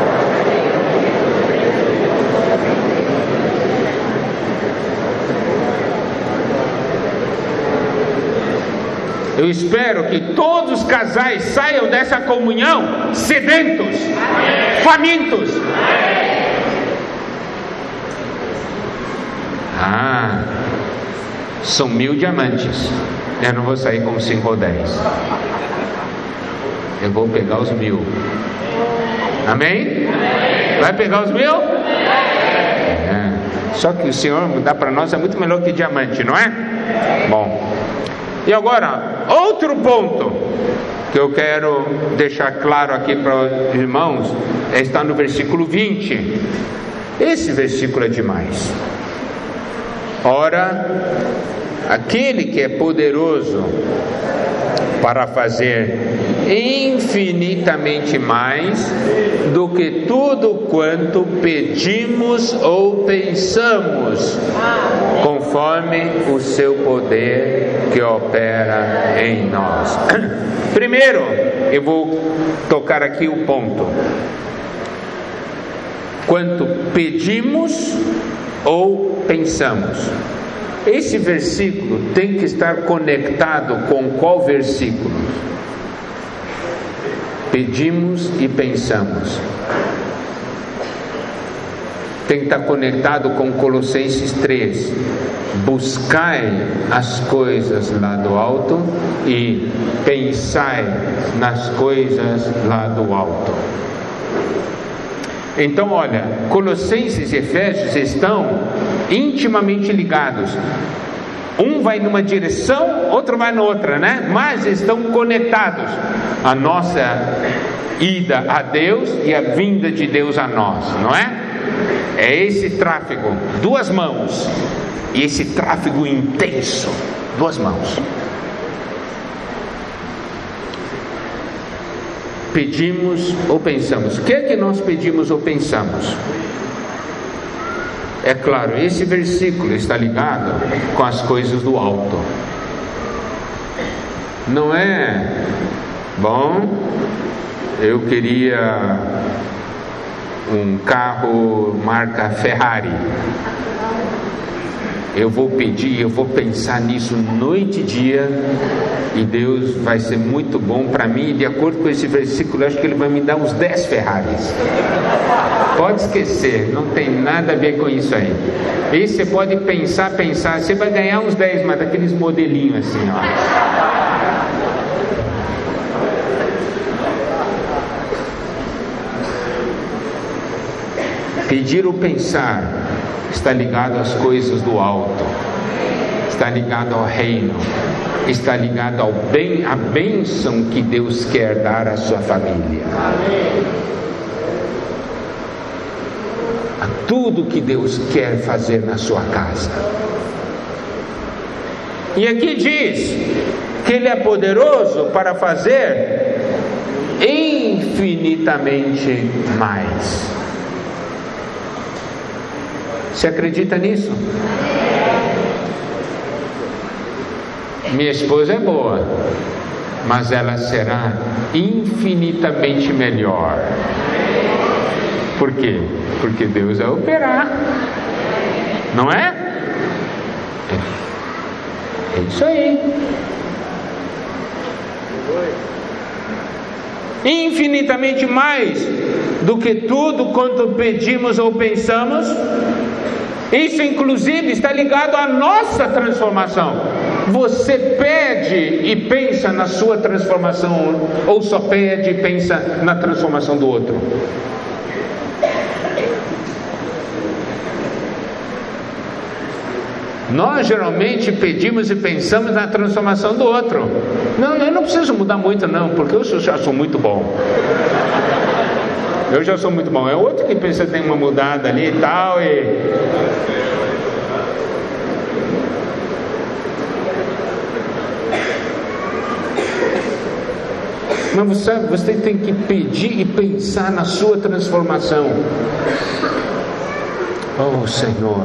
Eu espero que todos os casais saiam dessa comunhão sedentos, famintos. São 1000 diamantes. Eu não vou sair com 5 ou 10. Eu vou pegar os 1000. Amém? Vai pegar os 1000? Só que o Senhor dá para nós é muito melhor que diamante, não é? Bom. E agora, outro ponto que eu quero deixar claro aqui para os irmãos está no versículo 20. Esse versículo é demais. Ora, aquele que é poderoso para fazer infinitamente mais do que tudo quanto pedimos ou pensamos, conforme o seu poder que opera em nós. Primeiro, eu vou tocar aqui o ponto: quanto pedimos ou pensamos. Esse versículo tem que estar conectado com qual versículo? Pedimos e pensamos. Tem que estar conectado com Colossenses 3. Buscai as coisas lá do alto e pensai nas coisas lá do alto. Então, olha, Colossenses e Efésios estão intimamente ligados. Um vai numa direção, outro vai na outra, né? Mas estão conectados. A nossa ida a Deus e a vinda de Deus a nós, não é? É esse tráfego, 2 mãos. E esse tráfego intenso, 2 mãos. Pedimos ou pensamos. O que é que nós pedimos ou pensamos? É claro, esse versículo está ligado com as coisas do alto. Não é, bom, eu queria um carro marca Ferrari. Eu vou pedir, eu vou pensar nisso noite e dia, e Deus vai ser muito bom para mim. E de acordo com esse versículo, eu acho que Ele vai me dar uns 10 Ferraris. Pode esquecer, não tem nada a ver com isso aí. E você pode pensar, você vai ganhar uns 10, mas daqueles modelinhos assim, ó. Pedir ou pensar está ligado às coisas do alto, está ligado ao reino, está ligado ao bem, à bênção que Deus quer dar à sua família, a tudo que Deus quer fazer na sua casa. E aqui diz que Ele é poderoso para fazer infinitamente mais. Você acredita nisso? Minha esposa é boa, mas ela será infinitamente melhor. Por quê? Porque Deus vai operar, não é? É isso aí. Infinitamente mais do que tudo quanto pedimos ou pensamos. Isso inclusive está ligado à nossa transformação. Você pede e pensa na sua transformação, ou só pede e pensa na transformação do outro? Nós geralmente pedimos e pensamos na transformação do outro. Não, eu não preciso mudar muito não, porque eu já sou muito bom. Eu já sou muito bom. É outro que pensa que tem uma mudada ali e tal. Mas você tem que pedir e pensar na sua transformação. Oh Senhor,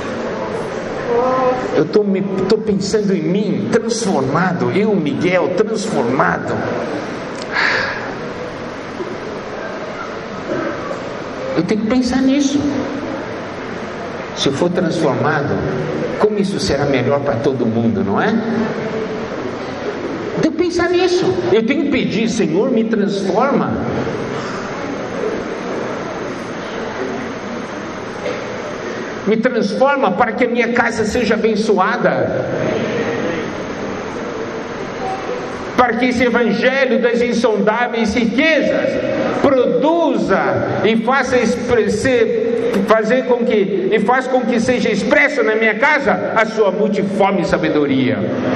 eu estou pensando em mim transformado, eu, Miguel, transformado. Eu tenho que pensar nisso. Se eu for transformado, como isso será melhor para todo mundo, não é? Eu tenho que pensar nisso. Eu tenho que pedir, Senhor, me transforma. Me transforma para que a minha casa seja abençoada, para que esse evangelho das insondáveis riquezas produza e faça com que seja expresso na minha casa a sua multiforme sabedoria.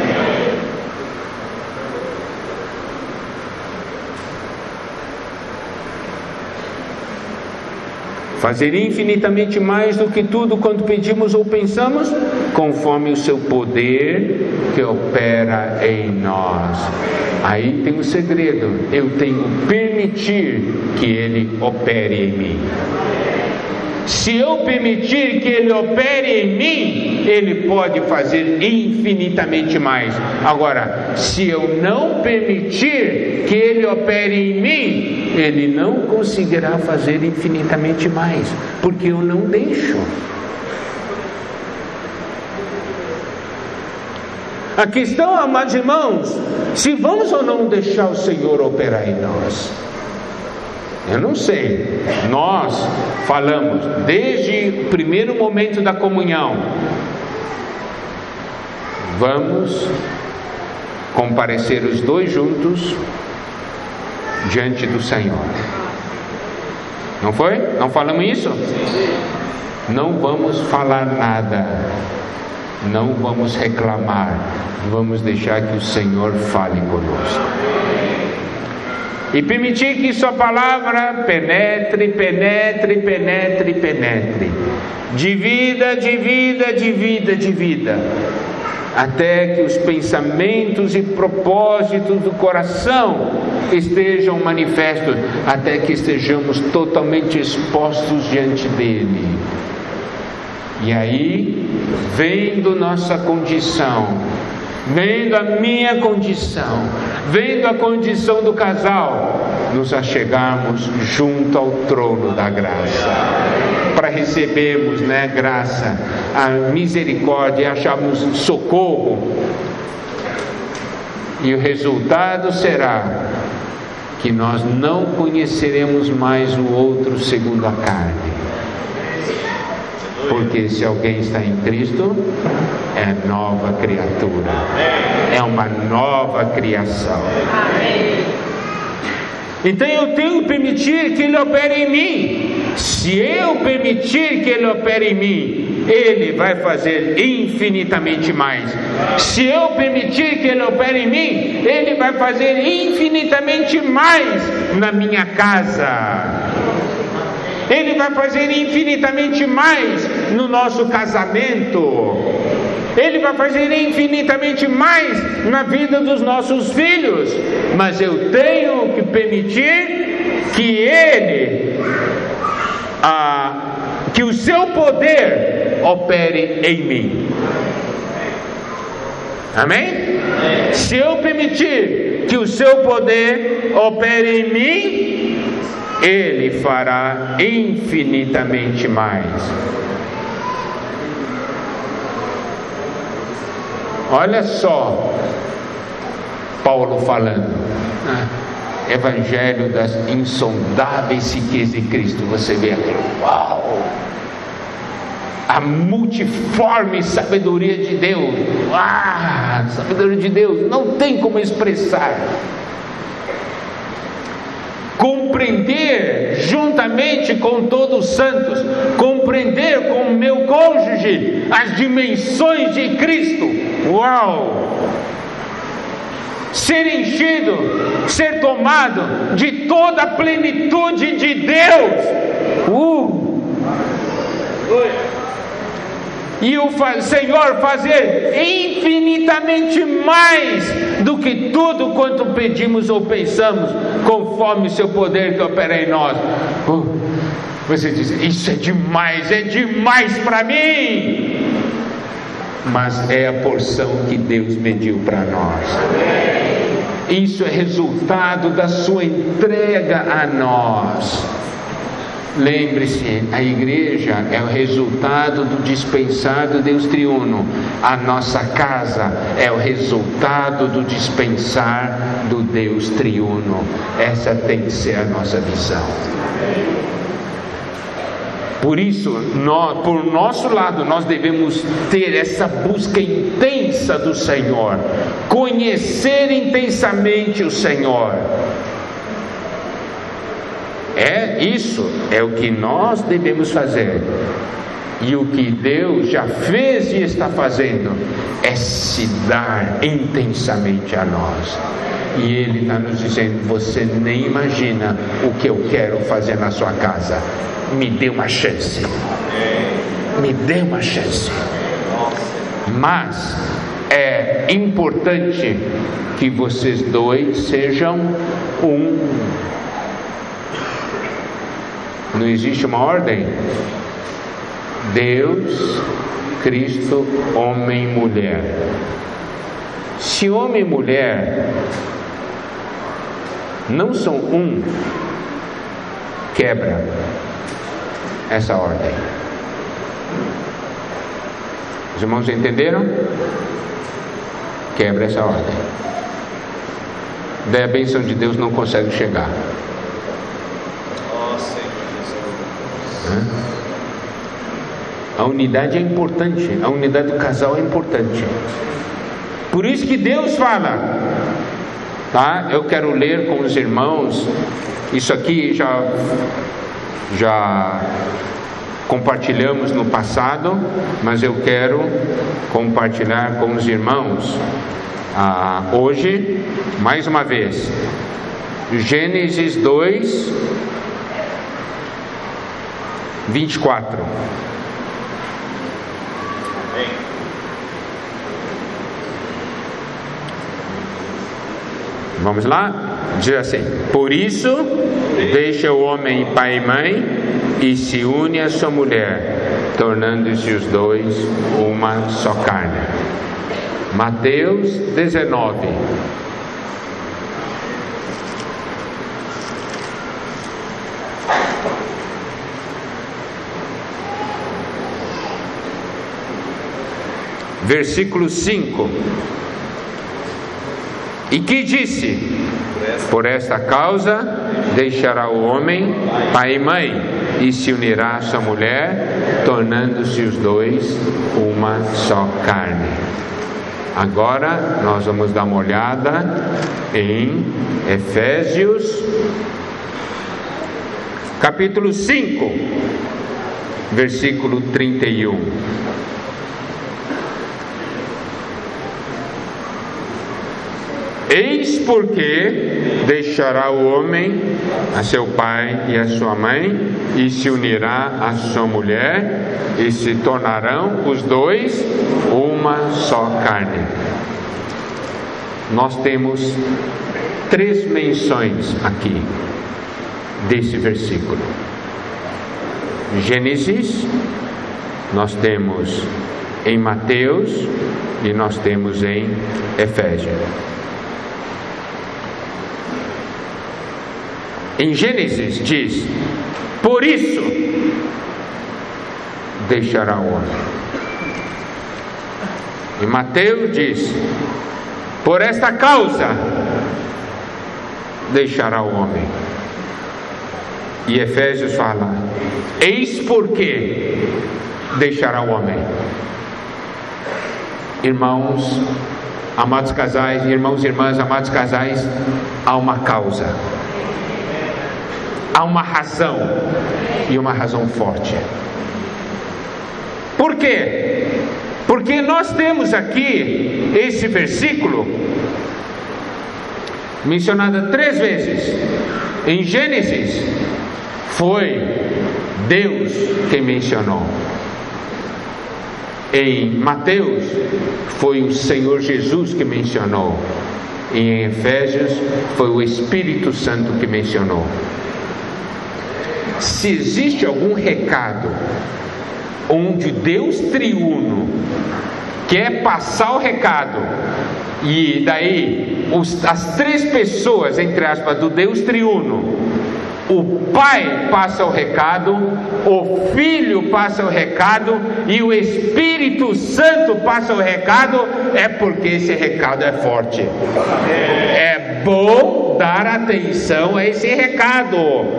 Fazer infinitamente mais do que tudo quanto pedimos ou pensamos, conforme o seu poder que opera em nós. Aí tem um segredo: eu tenho que permitir que Ele opere em mim. Se eu permitir que Ele opere em mim, Ele pode fazer infinitamente mais. Agora, se eu não permitir que Ele opere em mim, Ele não conseguirá fazer infinitamente mais, porque eu não deixo. A questão, amados irmãos, se vamos ou não deixar o Senhor operar em nós. Eu não sei. Nós falamos desde o primeiro momento da comunhão: vamos comparecer os dois juntos diante do Senhor. Não foi? Não falamos isso? Não vamos falar nada, não vamos reclamar, vamos deixar que o Senhor fale conosco. E permitir que sua palavra penetre. Divida. Até que os pensamentos e propósitos do coração estejam manifestos. Até que estejamos totalmente expostos diante dele. E aí, vendo nossa condição, vendo a minha condição, vendo a condição do casal, nos achegarmos junto ao trono da graça, para recebermos, graça, a misericórdia e acharmos socorro. E o resultado será que nós não conheceremos mais o outro segundo a carne. Porque se alguém está em Cristo, é nova criatura, é uma nova criação. Então eu tenho que permitir que Ele opere em mim. Se eu permitir que Ele opere em mim, Ele vai fazer infinitamente mais. Se eu permitir que Ele opere em mim, Ele vai fazer infinitamente mais na minha casa. Ele vai fazer infinitamente mais no nosso casamento. Ele vai fazer infinitamente mais na vida dos nossos filhos. Mas eu tenho que permitir que o seu poder opere em mim. Amém? Se eu permitir que o seu poder opere em mim, Ele fará infinitamente mais. Olha só Paulo falando, Evangelho das insondáveis riquezas de Cristo. Você vê aquilo, uau! A multiforme sabedoria de Deus. Ah, sabedoria de Deus, não tem como expressar. Compreender juntamente com todos os santos, compreender com o meu cônjuge as dimensões de Cristo. Uau! Ser enchido, ser tomado de toda a plenitude de Deus. E o Senhor fazer infinitamente mais do que tudo quanto pedimos ou pensamos, conforme o seu poder que opera em nós. Você diz, isso é demais para mim. Mas é a porção que Deus mediu para nós. Isso é resultado da sua entrega a nós. Lembre-se, a igreja é o resultado do dispensar do Deus triuno. A nossa casa é o resultado do dispensar do Deus triuno. Essa tem que ser a nossa visão. Por isso, por nosso lado, nós devemos ter essa busca intensa do Senhor, conhecer intensamente o Senhor. Isso é o que nós devemos fazer. E o que Deus já fez e está fazendo é se dar intensamente a nós. E Ele está nos dizendo, você nem imagina o que eu quero fazer na sua casa. Me dê uma chance. Me dê uma chance. Mas é importante que vocês dois sejam um. Não existe uma ordem? Deus, Cristo, homem e mulher. Se homem e mulher não são um, quebra essa ordem. Os irmãos entenderam? Quebra essa ordem. Daí a bênção de Deus não consegue chegar. A unidade é importante. A unidade do casal é importante. Por isso que Deus fala, tá? Eu quero ler com os irmãos. Isso aqui já compartilhamos no passado, mas eu quero compartilhar com os irmãos hoje, mais uma vez. Gênesis 2, 24. Vamos lá? Diz assim: por isso deixa o homem pai e mãe e se une à sua mulher, tornando-se os dois uma só carne. Mateus 19. Versículo 5. E que disse? Por esta causa deixará o homem pai e mãe e se unirá à sua mulher, tornando-se os dois uma só carne. Agora nós vamos dar uma olhada em Efésios capítulo 5, versículo 31. Eis porque deixará o homem a seu pai e a sua mãe e se unirá à sua mulher e se tornarão os dois uma só carne. Nós temos 3 menções aqui desse versículo. Gênesis, nós temos em Mateus e nós temos em Efésios. Em Gênesis diz: por isso deixará o homem. Em Mateus diz: por esta causa deixará o homem. E Efésios fala: eis porque deixará o homem. Irmãos, amados casais, irmãos e irmãs, amados casais, há uma causa, há uma razão, e uma razão forte. Por quê? Porque nós temos aqui esse versículo mencionado 3 vezes. Em Gênesis foi Deus quem mencionou. Em Mateus foi o Senhor Jesus que mencionou. E em Efésios foi o Espírito Santo que mencionou. Se existe algum recado onde Deus triuno quer passar o recado, e daí as 3 pessoas, entre aspas, do Deus triuno, o Pai passa o recado, o Filho passa o recado e o Espírito Santo passa o recado, é porque esse recado é forte. É bom dar atenção a esse recado.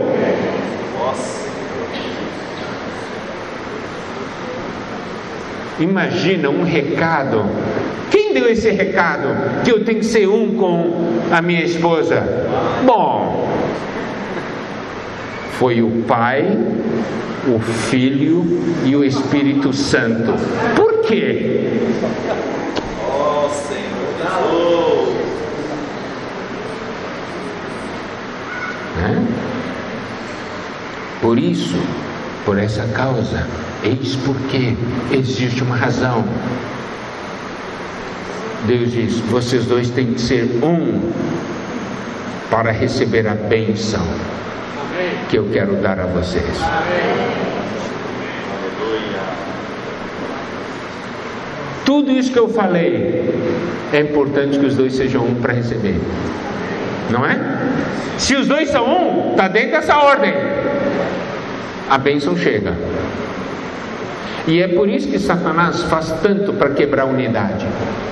Imagina um recado. Quem deu esse recado? Que eu tenho que ser um com a minha esposa. Bom, foi o Pai, o Filho e o Espírito Santo. Por quê? Oh, Senhor. Por isso, por essa causa, eis porque existe uma razão. Deus diz: vocês dois têm que ser um para receber a bênção que eu quero dar a vocês. Tudo isso que eu falei, é importante que os dois sejam um para receber, não é? Se os dois são um, está dentro dessa ordem, a bênção chega. E é por isso que Satanás faz tanto para quebrar a unidade.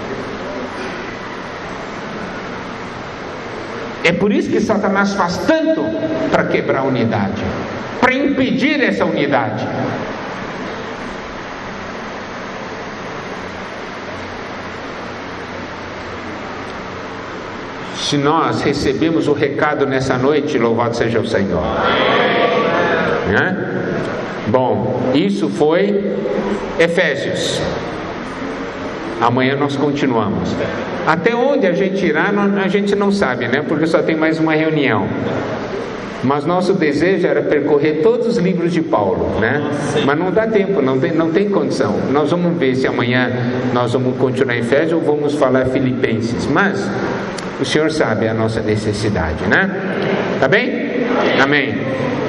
É por isso que Satanás faz tanto para quebrar a unidade, para impedir essa unidade. Se nós recebemos o recado nessa noite, louvado seja o Senhor. Bom, isso foi Efésios. Amanhã nós continuamos. Até onde a gente irá, a gente não sabe, né? Porque só tem mais uma reunião. Mas nosso desejo era percorrer todos os livros de Paulo, né? Mas não dá tempo, não tem condição. Nós vamos ver se amanhã nós vamos continuar em Efésios ou vamos falar Filipenses. Mas o Senhor sabe a nossa necessidade, né? Tá bem? Amém.